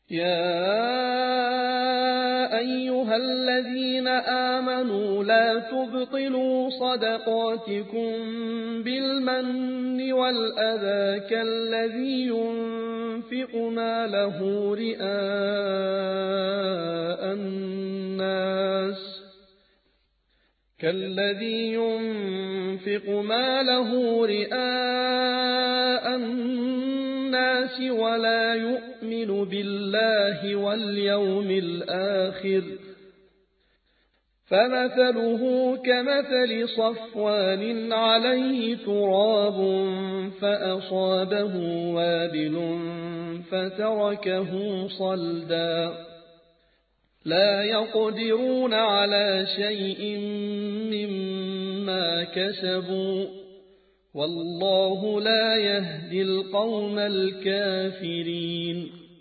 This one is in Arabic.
يا أيها الذين آمنوا لا تبطلوا صدقاتكم بالمن والأذى كالذي ينفق ماله رئاء الناس ولا يؤمن بالله واليوم الآخر فمثله كمثل صفوان عليه تراب فأصابه وابل فتركه صلدا لا يقدرون على شيء مما كسبوا والله لا يهدي القوم الكافرين.